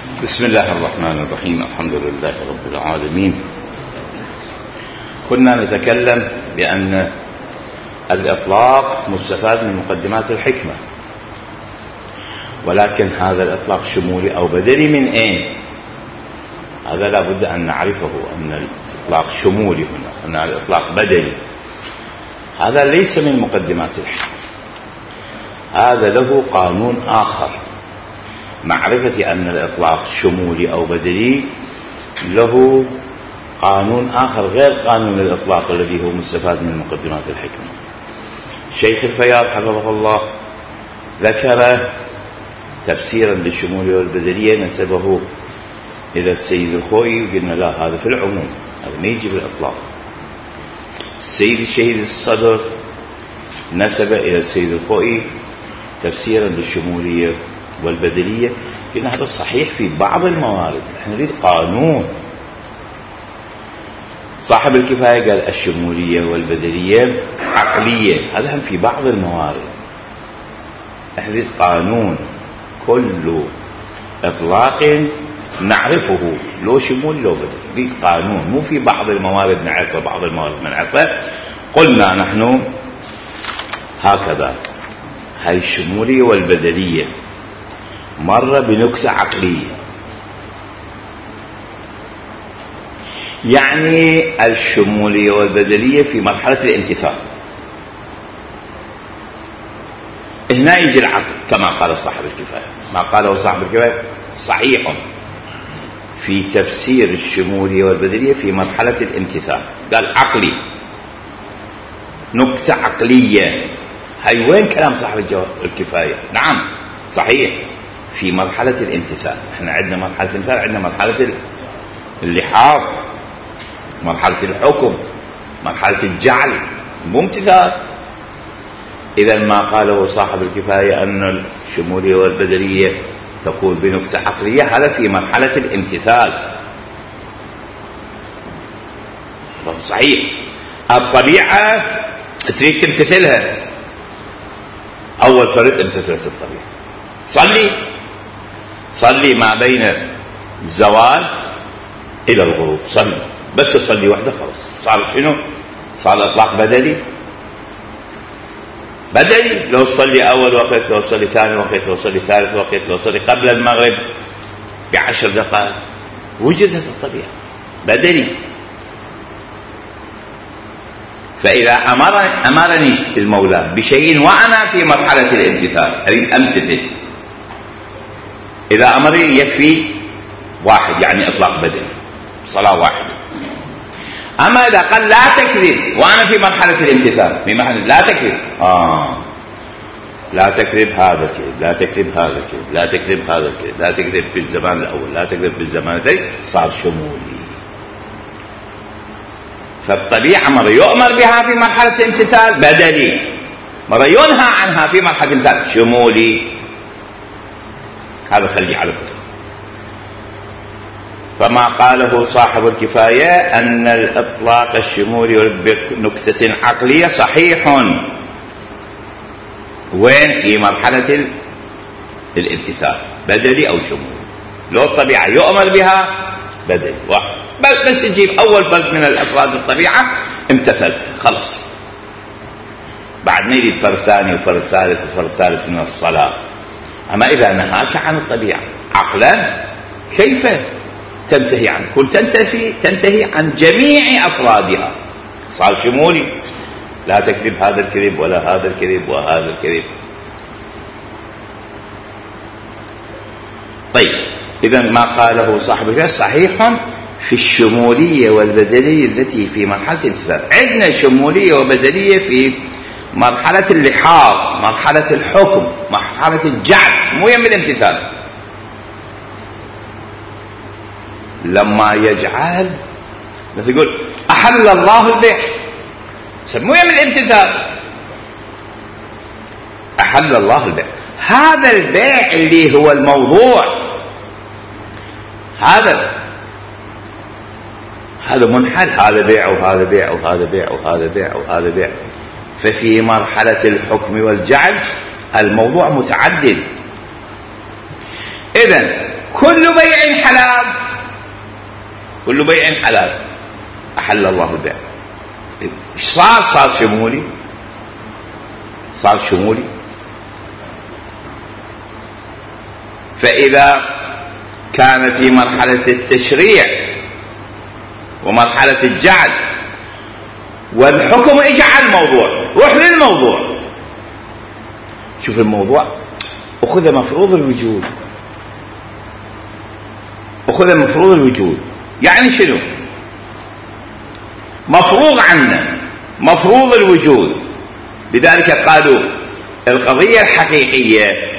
بسم الله الرحمن الرحيم. الحمد لله رب العالمين. كنا نتكلم بأن الإطلاق مستفاد من مقدمات الحكمة، ولكن هذا الإطلاق شمولي أو بدلي من أين؟ هذا لا بد أن نعرفه، أن الإطلاق شمولي هنا، أن الإطلاق بدلي. هذا ليس من مقدمات الحكمة، هذا له قانون آخر. معرفة أن الإطلاق شمولي أو بدلي له قانون آخر غير قانون الإطلاق الذي هو مستفاد من مقدمات الحكمة. شيخ الفياض حفظه الله ذكر تفسيرا للشمولية والبدلية نسبه إلى السيد الخوئي، وقلنا لا، هذا في العموم، هذا ما يجي بالإطلاق. السيد الشهيد الصدر نسب إلى السيد الخوئي تفسيرا للشمولية والبدلية، قلنا هذا صحيح في بعض الموارد، احنا نريد قانون. صاحب الكفاية قال الشمولية والبدلية عقلية، هذا هم في بعض الموارد. احنا نريد قانون، كل إطلاق نعرفه لو شمولي لو بدلي، نريد قانون، مو في بعض الموارد نعرفه بعض الموارد ما نعرفه. قلنا نحن هكذا، هاي الشمولية والبدلية مرة بنكتة عقلية، يعني الشمولية والبدلية في مرحلة الامتثال. هنا يجي العقل كما قال صاحب الكفاية، ما قاله صاحب الكفاية صحيح في تفسير الشمولية والبدلية في مرحلة الامتثال، قال عقلي، نكتة عقلية. هاي وين كلام صاحب الكفاية؟ نعم صحيح في مرحلة الامتثال. احنا عندنا مرحلة الامتثال، عندنا مرحلة اللحاظ، مرحلة الحكم، مرحلة الجعل، مو امتثال. إذا ما قاله صاحب الكفاية أن الشمولية والبدلية تكون بنكتة عقلية، هذا في مرحلة الامتثال، صحيح. الطبيعة تريد تمتثلها، أول فرد امتثلت الطبيعة. صلي ما بين الزوال إلى الغروب، صلي، بس تصلي وحده خلاص، صار شنو؟ صار إطلاق بدلي. لو تصلي أول وقت، لو تصلي ثاني وقت، لو تصلي ثالث وقت، لو تصلي قبل المغرب ب10 دقائق، وجدت الطبيعة بدلي. فإذا أمرني المولى بشيء وأنا في مرحلة الامتثال أريد أمتثل، إذا أمرني يكفي واحد، يعني إطلاق بدلي، صلاة واحدة. أما إذا قال لا تكذب وأنا في مرحلة الامتثال، في مرحلة لا تكذب، لا تكذب هذا الكذب، لا تكذب هذا الكذب، لا تكذب هذا الكذب، لا تكذب بالزمان الأول، لا تكذب بالزمان الثاني، صار شمولي. فالطبيعة مرة يؤمر بها في مرحلة الامتثال بدلي، مرة ينهى عنها في مرحلة الامتثال شمولي. هذا خلي على كتب. فما قاله صاحب الكفاية أن الإطلاق الشمولي بنكتة عقلية صحيح، وين؟ في مرحلة الامتثال بدلي أو شمولي. لو الطبيعة يؤمر بها بدلي واحد، بس تجيب أول فرد من الأفراد الطبيعة امتثلت خلاص، بعد ما يريد فرد ثاني وفرد ثالث وفرد ثالث من الصلاة. أما إذا نهاك عن الطبيعة عقلا كيف تنتهي عنه؟ كنت تنتهي عن جميع أفرادها، صار شمولي، لا تكذب هذا الكذب ولا هذا الكذب وهذا الكذب. طيب، إذا ما قاله صاحب الكفاية صحيح في الشمولية والبدلية التي في مرحلة الامتثال. عندنا شمولية وبدلية في مرحلة اللحاظ، مرحلة الحكم، مرحلة الجعل، مو يم الامتثال. لما يجعل مثل يقول أحل الله البيع، مو يم الامتثال، أحل الله البيع. هذا البيع اللي هو الموضوع، هذا منحل، هذا بيع وهذا بيع وهذا بيع وهذا بيع وهذا بيع. ففي مرحلة الحكم والجعل الموضوع متعدد. إذن كل بيع حلال، كل بيع حلال، أحل الله البيع. إيش صار؟ صار شمولي، صار شمولي. فإذا كان في مرحلة التشريع ومرحلة الجعل والحكم اجعل الموضوع، روح للموضوع، شوف الموضوع أخذ مفروض الوجود، أخذ مفروض الوجود. يعني شنو؟ مفروغ عنه، مفروض الوجود. لذلك قالوا القضية الحقيقية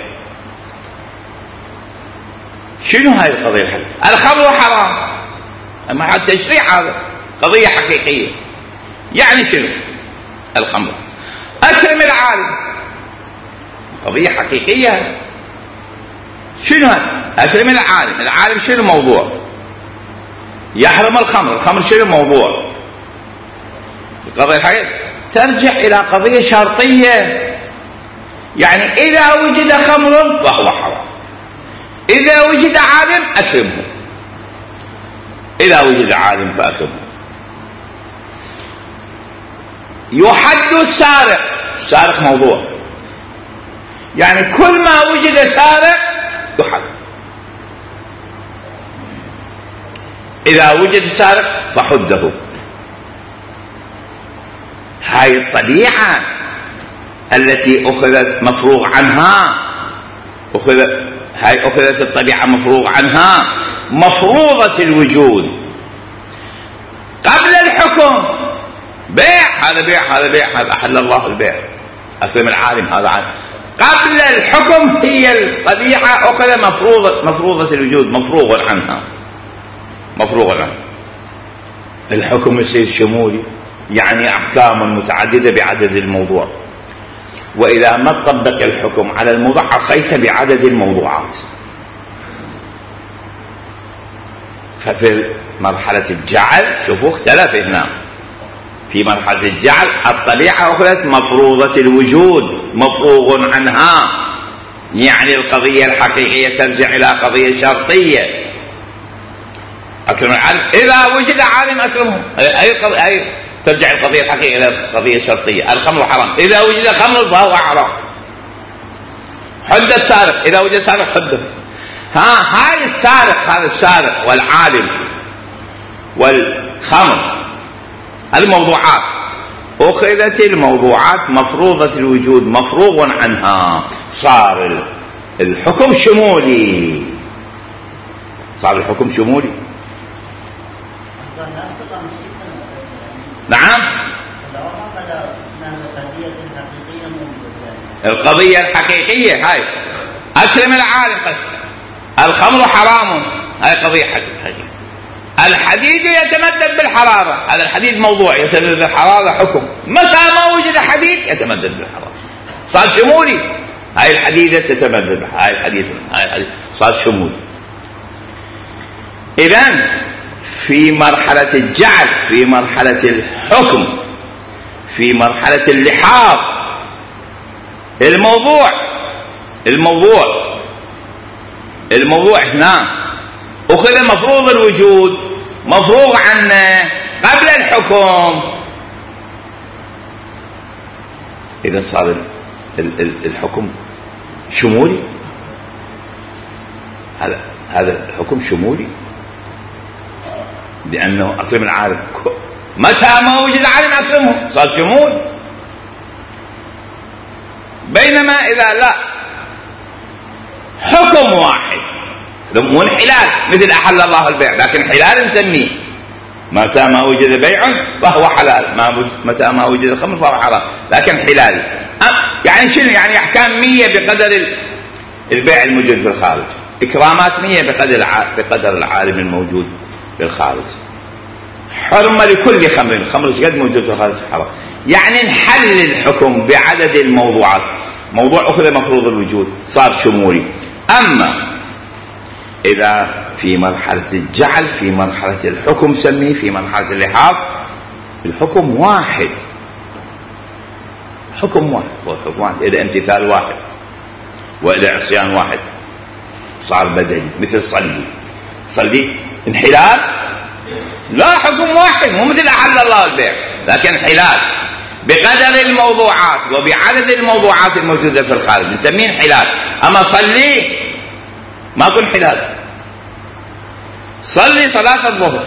شنو هاي القضية الحقيقية؟ الخمر حرام، أما حتى التشريع هذا قضية حقيقية. يعني شنو الخمر؟ أكرم العالم، قضية حقيقية. شنو هذا؟ أكرم العالم، العالم شنو موضوع؟ يحرم الخمر، الخمر شنو موضوع؟ القضية الحقيقية ترجع إلى قضية شرطية. يعني إذا وجد خمر فهو حرام، إذا وجد عالم أكرمه، إذا وجد عالم فأكرمه. يحد السارق، السارق موضوع، يعني كل ما وجد سارق يحد. إذا وجد سارق فحده. هاي الطبيعة التي أخذت مفروغ عنها، أخذت الطبيعة مفروغ عنها، مفروضة الوجود. قبل الحكم بيع، هذا بيع، هذا بيع، هذا أحل الله البيع، أكرم العالم، هذا عالم. قبل الحكم هي الطبيعة أخذ مفروضة الوجود، مفروغ عنها، مفروغ عنها. الحكم يصير شمولي، يعني أحكام متعددة بعدد الموضوع. وإذا ما تطبق الحكم على الموضوع عصيت بعدد الموضوعات. ففي مرحلة الجعل شوفوا اختلف هنا. في مرحلة الجعل الطبيعة أخذت مفروضة الوجود، مفروغ عنها، يعني القضية الحقيقية ترجع إلى قضية شرطية. أكرم العالم، إذا وجد عالم أكرمه، أي ترجع القضية الحقيقية إلى قضية شرطية. الخمر حرام، إذا وجد خمر فهو حرام. حد السارق، إذا وجد سارق حده. هاي السارق، هذا السارق والعالم والخمر، الموضوعات أخذت الموضوعات مفروضة الوجود، مفروغ عنها، صار الحكم شمولي، صار الحكم شمولي. نعم، القضية الحقيقية هاي أكرم العالم، الخمر حرام، هاي قضية حقيقية. الحديد يتمدد بالحرارة، هذا الحديد موضوع يتمدد بالحرارة، حكم. متى ما وجد حديد يتمدد بالحرارة، صار شمولي. هاي الحديدة تتمدد، هاي الحديد صار شمولي. إذن في مرحلة الجعل، في مرحلة الحكم، في مرحلة اللحاظ، الموضوع هنا أخذ مفروض الوجود، مفروغ عنه قبل الحكم. إذا صار الحكم شمولي، هذا الحكم شمولي، لأنه أكرم العالم، متى ما وجد عالم أكرمه، صار شمول. بينما إذا لا، حكم واحد، مو انحلال مثل أحل الله البيع، لكن حلال نسميه متى ما وجد بيع فهو حلال، متى ما وجد الخمر فهو حرام، لكن حلال. يعني شنو؟ يعني أحكام 100 بقدر البيع الموجود في الخارج، إكرامات 100 بقدر العالم الموجود في الخارج، حرمة لكل خمر، الخمر قد موجود في الخارج حرام. يعني نحل الحكم بعدد الموضوعات، موضوع أخذ مفروض الوجود صار شمولي. أما إذا في مرحلة الجعل، في مرحلة الحكم سميه، في مرحلة اللحاظ، الحكم واحد، حكم واحد، والحكم واحد إلى امتثال واحد وإلى عصيان واحد. صار بدلي. مثل صلي انحلال، لا حكم واحد، مو مثل أحل الله البيع، لكن انحلال بقدر الموضوعات وبعدد الموضوعات الموجودة في الخارج نسميه انحلال. أما صلي ماكو انحلال، صلي صلاة الظهر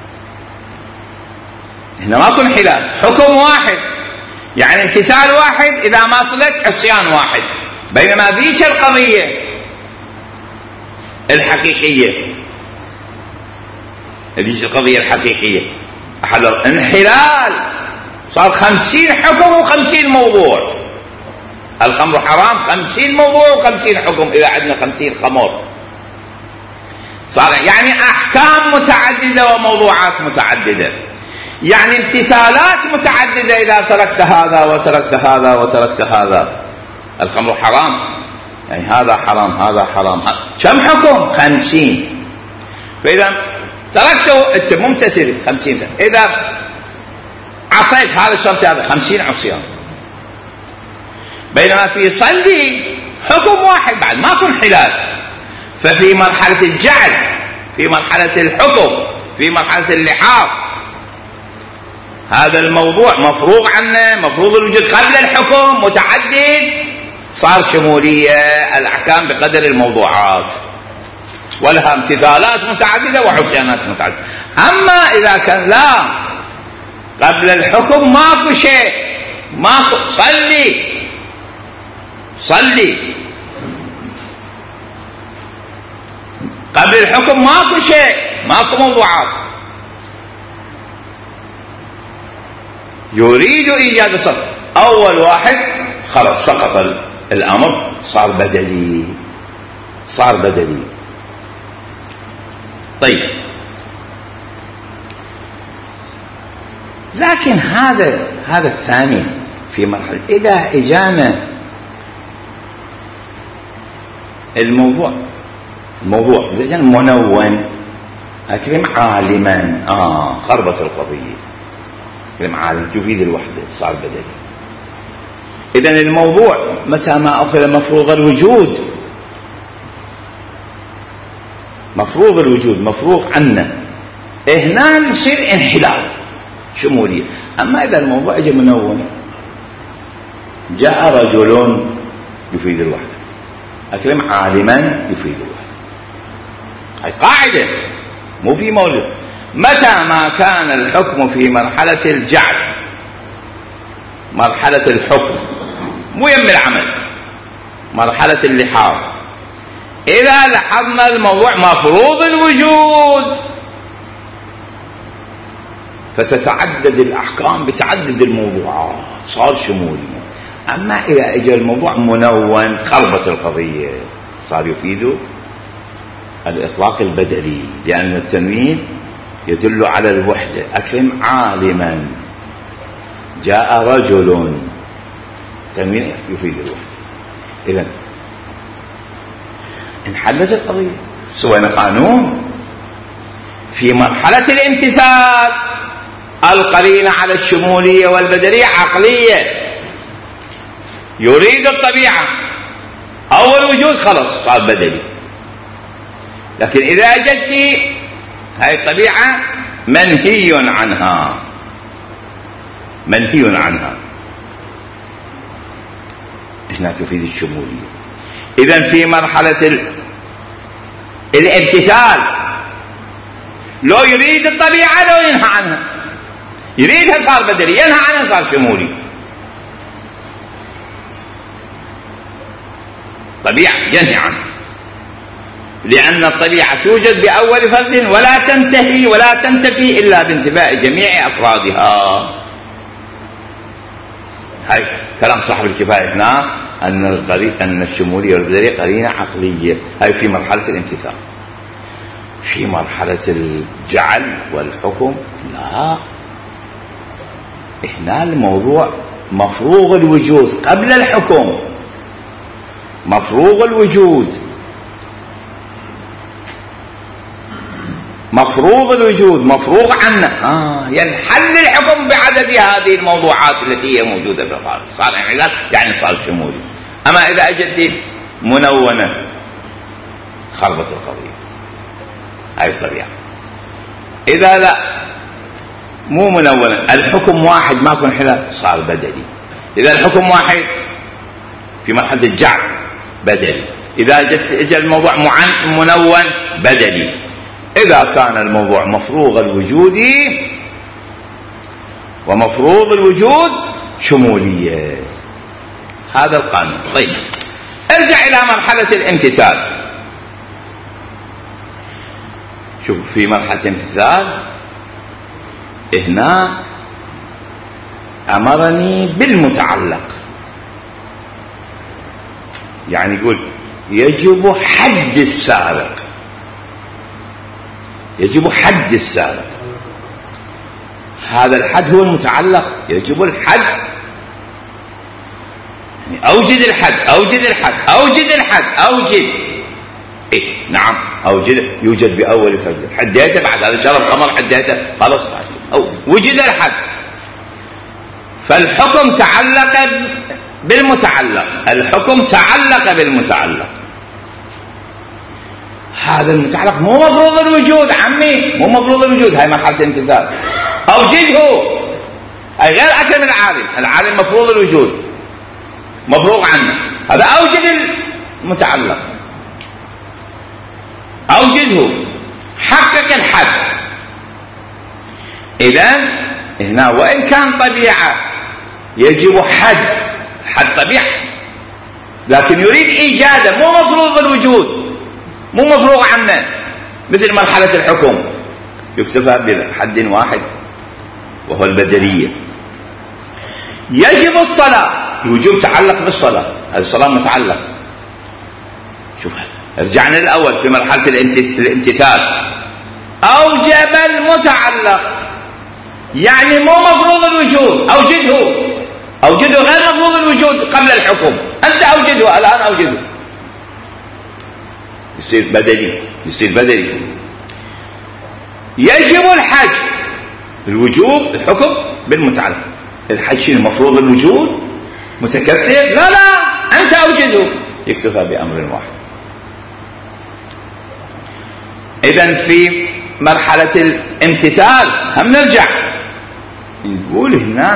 هنا ماكو انحلال، حكم واحد، يعني امتثال واحد، إذا ما صلت عصيان واحد. بينما ذيك القضية الحقيقية، ذيك القضية الحقيقية انحلال، صار 50 حكم و50 موضوع. الخمر حرام 50 موضوع و50 حكم، إذا عندنا 50 خمر صار يعني أحكام متعددة وموضوعات متعددة، يعني امتثالات متعددة. إذا تركت هذا وتركت هذا وتركت هذا. الخمر حرام، يعني هذا حرام هذا حرام، كم حكم؟ 50. فإذا تركته أنت ممتثل 50 سنة. إذا عصيت هذا الشرط هذا 50 عصيان. بينما في صلي حكم واحد، بعد ماكو انحلال. ففي مرحلة الجعل، في مرحلة الحكم، في مرحلة اللحاظ، هذا الموضوع مفروغ عنه، مفروض الوجود قبل الحكم، متعدد، صار شمولية الأحكام بقدر الموضوعات، ولها امتثالات متعددة وحسيانات متعددة. أما إذا كان لا، قبل الحكم ماكو شيء، ماكو صلي قبل الحكم ماكو شيء، ماكو موضوعات. يريد إيجاد الصف، أول واحد خلص سقط الأمر، صار بدلي. طيب، لكن هذا الثاني في مرحلة إذا إجانا الموضوع إذا كان منون، أكرم عالما، خربت القضية. أكرم عالما تفيد الوحدة، صار بدلي. إذن الموضوع متى ما أخذ مفروض الوجود، مفروغ عنه، هنا يصير انحلال شمولية. أما إذا الموضوع أجي منون، جاء رجل يفيد الوحدة، أكرم عالما يفيد الوحدة، هاي قاعدة مو في مولد. متى ما كان الحكم في مرحلة الجعل، مرحلة الحكم مو يم العمل، مرحلة اللحاظ، إذا لاحظنا الموضوع مفروض الوجود فتتعدد الأحكام بتعدد الموضوعات، صار شمولي. أما إذا اجى الموضوع منون، خربت القضية، صار يفيد الإطلاق البدلي، لأن التنوين يدل على الوحدة. أكرم عالما، جاء رجل، تنوين يفيد الوحدة. إذن انحلت القضية، سوينا قانون. في مرحلة الامتثال القرينة على الشمولية والبدلية عقلية، يريد الطبيعة أول وجود، خلص صار بدلي. لكن إذا أجت هاي الطبيعة منهي عنها، هنا تفيد الشمولية. إذن في مرحلة الامتثال لو يريد الطبيعة لو ينهى عنها، يريدها صار بدلي، ينهى عنها صار شمولي. طبيعة ينهى عنها، لأن الطبيعة توجد بأول فرد ولا تنتهي ولا تنتفي إلا بانتفاء جميع أفرادها. هاي كلام صاحب الكفاية هنا، أن الشمولية والبدلية قرينة عقلية. هاي في مرحلة الامتثال. في مرحلة الجعل والحكم لا، هنا الموضوع مفروغ الوجود قبل الحكم، مفروغ الوجود، مفروغ عنه، ينحل الحكم بعدد هذه الموضوعات التي هي موجودة في الخارج، صار انحلال يعني صار شمولي. أما إذا أجت منونة خربت القضية. هاي الطبيعة. إذا لا مو منونا الحكم واحد ماكو انحلال صار بدلي. إذا الحكم واحد في مرحلة الجعل بدلي. إذا جاء الموضوع منون بدلي. إذا كان الموضوع مفروغ الوجود ومفروض الوجود شمولية. هذا القانون. طيب ارجع إلى مرحلة الامتثال. شوف في مرحلة الامتثال هنا أمرني بالمتعلق، يعني يقول يجب حد السارق، يجب حد السارق. هذا الحد هو المتعلق، يجب الحد، يعني أوجد الحد، أوجد الحد، أوجد الحد، أوجد. إيه نعم أوجد، يوجد بأول فرد، حديته بعد هذا شرب خمر حديته خلاص أو وجد الحد. فالحكم تعلق بالمتعلق، الحكم تعلق بالمتعلق. هذا المتعلق مو مفروض الوجود عمي، مو مفروض الوجود. هاي مرحلة الامتثال. أوجده، أي غير أكل العالم، العالم مفروض الوجود مفروغ عنه. هذا أوجد المتعلق، أوجده، حقق الحد. إذن هنا وإن كان طبيعة يجب حد، حد طبيعة، لكن يريد إيجاده، مو مفروض الوجود، مو مفروغ عنه. مثل مرحلة الحكم يكتفى بحد واحد وهو البدلية. يجب الصلاة، الوجوب تعلق بالصلاة، هذه الصلاة متعلق. شوف رجعنا الأول في مرحلة الامتثال، أوجب المتعلق، يعني مو مفروض الوجود، أوجده، أوجده غير مفروض الوجود قبل الحكم، أنت أوجده الآن أوجده، يصير بدلي، يصير بدلي. يجب الحج، الوجوب الحكم بالمتعلق. الحج شنو مفروض الوجود متكسر؟ لا لا أنت أوجده، يكتفى بأمر واحد. إذن في مرحلة الامتثال هم نرجع نقول هنا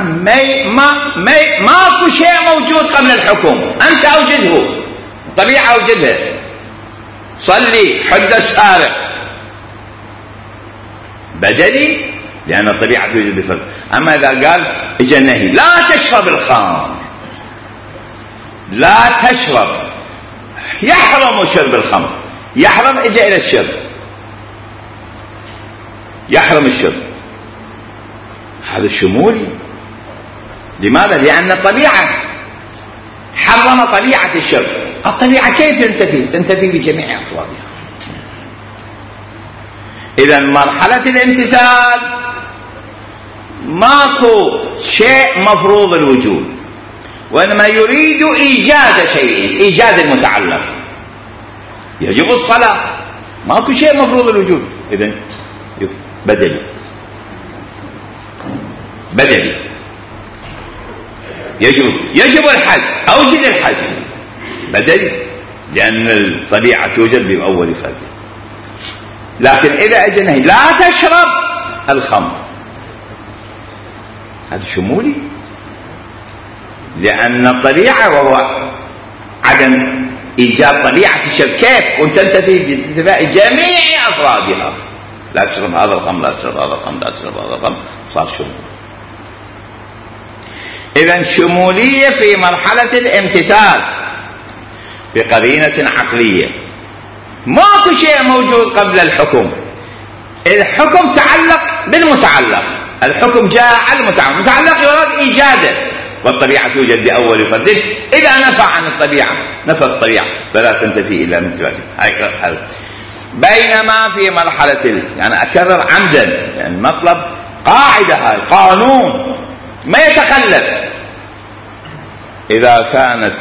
ماكو شيء موجود قبل الحكم، أنت أوجده، الطبيعة أوجدها. صلي حد السارق بدلي لأن الطبيعة توجد بفرق. أما إذا قال إجا النهي لا تشرب الخمر، لا تشرب، يحرم شرب الخمر، يحرم إجا إلى الشرب، يحرم الشرب، هذا شمولي. لماذا؟ لأن الطبيعة حرم طبيعة الشرب. الطبيعة كيف تنتفي؟ تنتفي بجميع أفرادها. إذن مرحلة الامتثال ماكو شيء مفروض الوجود، وإنما يريد إيجاد شيء، إيجاد المتعلق. يجب الصلاة، ماكو شيء مفروض الوجود، إذن بدلي، بدلي. يجب الحج، أوجد الحج، بدلي لأن الطبيعة توجد بأول فرد. لكن إذا أجى نهي لا تشرب الخمر، هذا شمولي، لأن الطبيعة وهو عدم إيجاد طبيعة الشرب. كيف؟ وتنتفي بانتفاء جميع أفرادها. لا تشرب هذا الخمر، لا تشرب هذا الخمر، لا تشرب هذا الخمر، صار شمول. إذن شمولية في مرحلة الامتثال بقرينة عقلية. ماكو شيء موجود قبل الحكم، الحكم تعلق بالمتعلق، الحكم جاء على المتعلق، المتعلق يراد إيجاده، والطبيعة توجد بأول فرد. إذا نفى عن الطبيعة، نفى الطبيعة، فلا تنتفي إلا من تواجد. هاي بينما في مرحلة يعني أكرر عمدا، يعني المطلب قاعدة، هاي قانون ما يتخلف. إذا كانت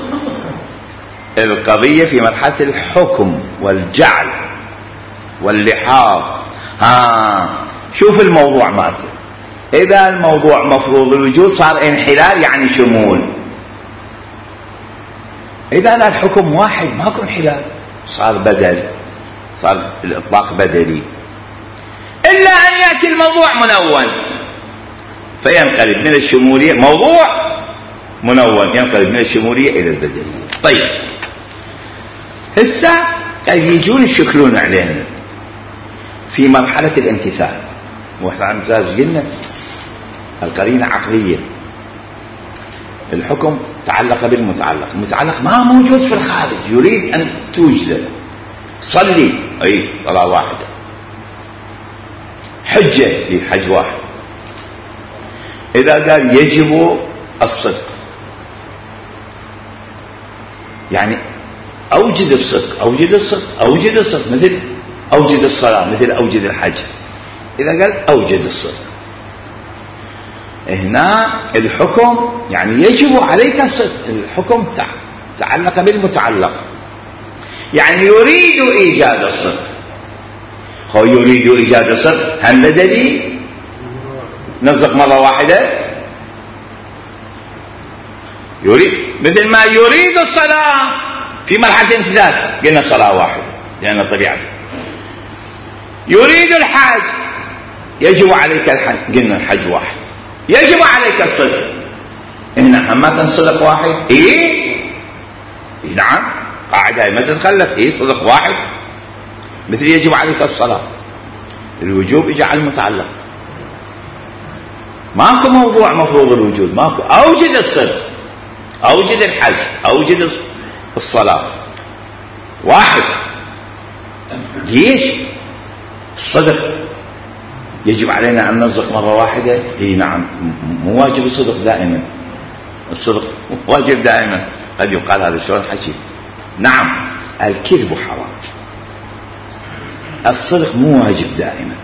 القضية في مرحلة الحكم والجعل واللحاظ، شوف الموضوع مالته. إذا الموضوع مفروض الوجود صار انحلال، يعني شمول. إذا لا الحكم واحد ماكو انحلال، صار بدل، صار الإطلاق بدلي، إلا أن يأتي الموضوع منون فينقلب من الشمولية، موضوع منون ينقلب من الشمولية إلى البدلية. طيب هسه قاعد يجون يشكلون علينا في مرحلة الامتثال. واحنا عم قلنا القرينة عقلية، الحكم تعلق بالمتعلق، المتعلق ما موجود في الخارج، يريد أن توجد. صلي، أي صلاة واحدة. حجة، أي حج واحد. إذا قال يجب الصدق، يعني أوجد الصدق، أوجد الصدق، أوجد الصدق، مثل أوجد الصلاة، مثل أوجد الحج. إذا قال أوجد الصدق، هنا الحكم يعني يجب عليك الصدق، الحكم تعلق بالمتعلق، يعني يريد إيجاد الصدق. هو يريد إيجاد الصدق، هل بدلي نصدق مرة واحدة؟ يريد، مثل ما يريد الصلاة في مرحلة الامتثال قلنا صلاة واحدة لأن طبيعته. يريد الحج، يجب عليك الحج، قلنا الحج واحد. يجب عليك الصدق، هنا همة صدق واحد. إيه نعم، قاعدة ما تتخلف. إيه صدق واحد. مثل يجب عليك الصلاة، الوجوب يجعل المتعلق، ماكو موضوع مفروض الوجود، ماكو. أوجد الصدق، أوجد الحج، أوجد الصلاة، واحد. ليش الصدق يجب علينا أن نصدق مرة واحدة؟ إيه نعم، مو واجب الصدق دائما، الصدق واجب دائما. قد يقال هذا شلون حكي؟ نعم، الكذب حرام، الصدق مو واجب دائما،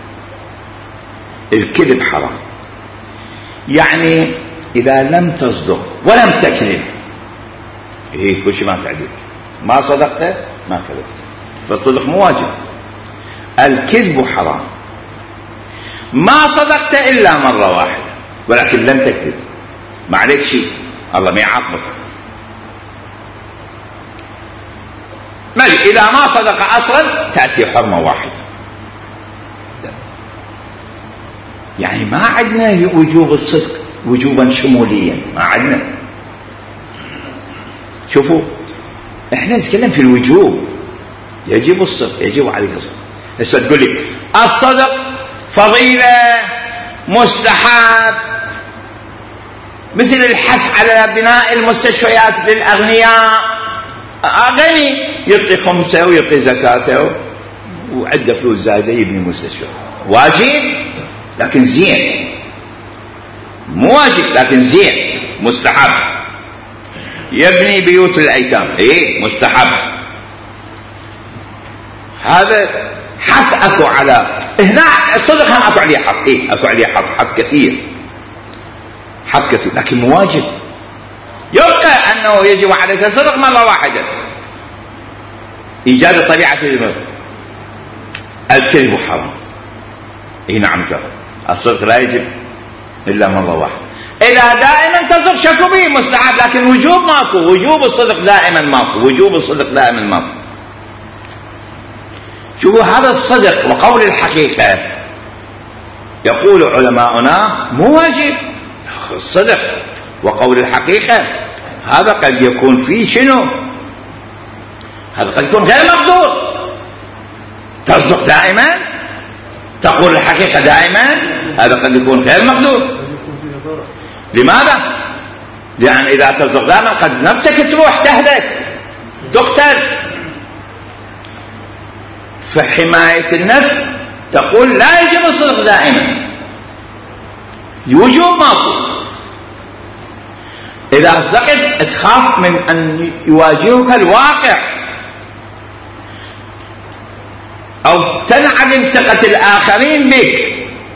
الكذب حرام. يعني إذا لم تصدق ولم تكذب، إيه كل شيء ما تعديك، ما صدقت ما كذبت، فالصدق مو واجب. الكذب حرام، ما صدقت إلا مرة واحدة ولكن لم تكذب، ما عليك شيء، الله ما يعاقبك. إذا ما صدق أصلا تأتي حرمة واحدة. يعني ما عندنا وجوب الصدق وجوبا شموليا، ما عندنا. شوفوا احنا نتكلم في الوجوب، يجب الصدق، يجب عليك الصدق. هسه تقول لي الصدق فضيلة مستحب، مثل الحث على بناء المستشفيات للأغنياء، غني يعطي خمسة ويعطي زكاته وعنده فلوس زايدة يبني مستشفى، واجب لكن زين، مو واجب لكن زين، مستحب. يبني بيوت الأيتام، إيه مستحب. هذا حث أكو على، هنا الصدق هم أكو عليه حث، إيه أكو عليه حث كثير، حث كثير، لكن مو واجب. يبقى أنه يجب عليك الصدق مرة واحدة، إيجاد طبيعة الذنب. الكذب حرام، إيه نعم جرب. الصدق لا يجب إلا مرة واحدة. إذا دائما تصدق شكو به مستحب، لكن وجوب ماكو، وجوب الصدق دائما ماكو، وجوب الصدق دائما ماكو. شوفوا هذا الصدق وقول الحقيقة، يقول علماؤنا مو واجب الصدق وقول الحقيقة. هذا قد يكون فيه شنو؟ هذا قد يكون غير مقدور. تصدق دائما، تقول الحقيقة دائما، هذا قد يكون غير مقدور. لماذا؟ لأن إذا تصدق دائما قد نفسك تروح تهلك، تقتل. فحماية النفس تقول لا يجب الصدق دائما، وجوب ماكو. إذا صدقت تخاف من أن يواجهك الواقع أو تنعدم ثقة الآخرين بك.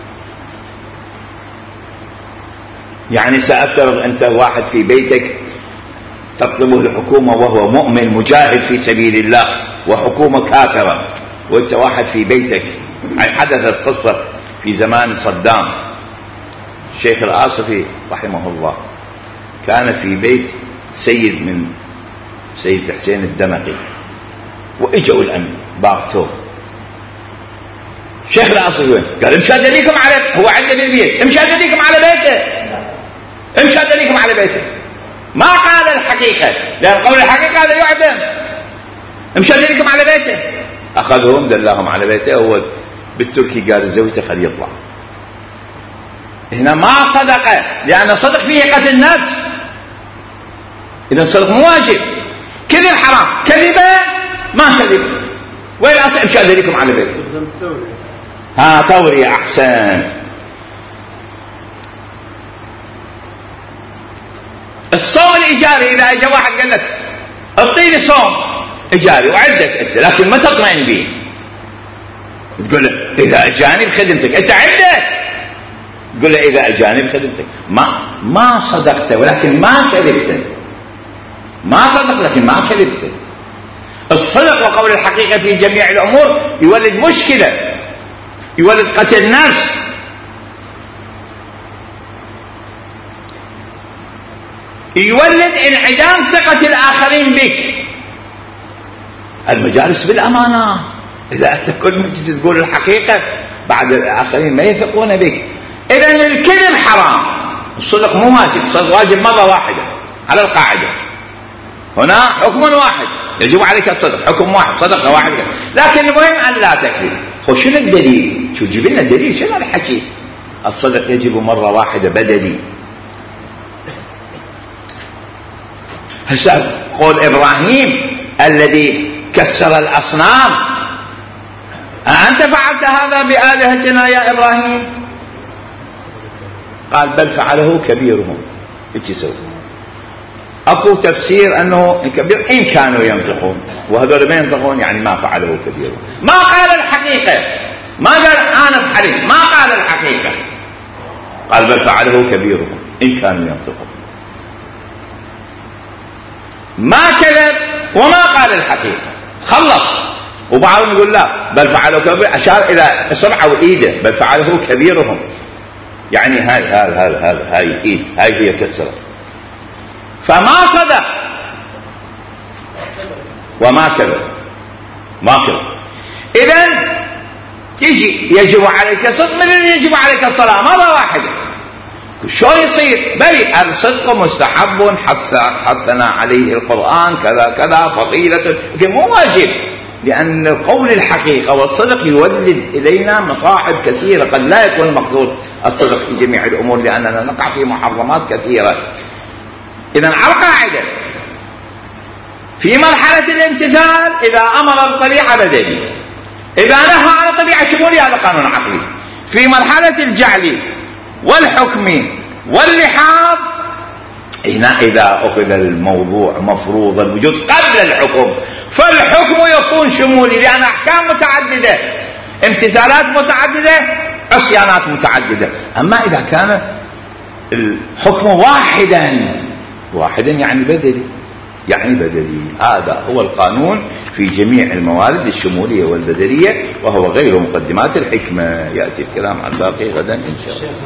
يعني سأفترض أنت واحد في بيتك تطلبه الحكومة وهو مؤمن مجاهد في سبيل الله وحكومة كافرة، وأنت واحد في بيتك. حدثت قصة في زمان صدام، الشيخ الآصفي رحمه الله كان في بيت سيد من سيد حسين الدمقي، وإجوا الأمن باغتوه. شيخ الأصل وين؟ قال امشي أدليكم على، هو عنده بالبيت، امشي أدليكم على بيته، امشي أدليكم على بيته. ما قال الحقيقة، لأن قول الحقيقة هذا يعدم. امشي أدليكم على بيته. أخذهم دلاهم على بيته. هو بالتركي قال زوجته خليه يطلع. هنا ما صدق، لأن الصدق فيه قتل النفس. إذا الصدق مو واجب. كذب حرام، كذبة ما كذب. وين أصل؟ امشي أدليكم على بيته. تورية. أحسنت. الصوم الإيجاري إذا أجا واحد قال لك اعطيني صوم إيجاري وعدك أنت، لكن ما تطمئن به، تقول له إذا أجاني بخدمتك، أنت عدك، تقول له إذا أجاني بخدمتك. ما صدقت ولكن ما كذبت. ما صدق لكن ما كذبت. الصدق وقول الحقيقة في جميع الأمور يولد مشكلة، يولد قتل نفس. يولد انعدام ثقة الآخرين بك. المجالس بالأمانات، إذا أنت كل مجلس تقول الحقيقة بعد الآخرين ما يثقون بك. إذن الكذب حرام، الصدق مو واجب. الصدق واجب مرة واحدة على القاعدة. هنا حكم واحد يجب عليك الصدق، حكم واحد، صدقة واحدة. لكن المهم أن لا تكذب. شنو الدليل؟ شو جيب لنا الدليل؟ شنو الحكي؟ الصدق يجب مرة واحدة بدلي. هسه قول إبراهيم الذي كسر الأصنام، أنت فعلت هذا بآلهتنا يا إبراهيم؟ قال بل فعله كبيرهم. ايش يسوي؟ اكو تفسير انه كبير ان كانوا ينطقون، وهذول ما ينطقون يعني ما فعله كبيرهم. ما قال الحقيقة، ما قال انا فعلت، ما قال الحقيقة، قال بل فعله كبيرهم ان كانوا ينطقون. ما كذب وما قال الحقيقة، خلص. وبعضهم يقول لا بل فعله كبير، اشار الى اصبعه وايده، بل فعله كبيرهم، يعني هاي ايد، هاي هي كسرت. فما صدق وما كذب، ما كذب. اذن تيجي يجب عليك الصدق من اللي يجب عليك الصلاة مرة واحدة. شو يصير؟ بل الصدق مستحب حثنا عليه القرآن كذا كذا فضيلة، مو واجب. لأن قول الحقيقة والصدق يولد إلينا مصاعب كثيرة، قد لا يكون مقصود الصدق في جميع الأمور لأننا نقع في محرمات كثيرة. إذن على القاعدة في مرحلة الامتثال إذا أمر بطبيعة بدني، إذا نهى عن طبيعة شمولية هذا قانون عقلي. في مرحلة الجعل والحكم واللحاظ هنا إذا أخذ الموضوع مفروض الوجود قبل الحكم، فالحكم يكون شمولي لأن أحكام متعددة، امتثالات متعددة، عصيانات متعددة. أما إذا كان الحكم واحدا يعني بدلي، هذا هو القانون في جميع الموارد الشمولية والبدلية، وهو غير مقدمات الحكمة. يأتي الكلام عن باقي غدا إن شاء الله.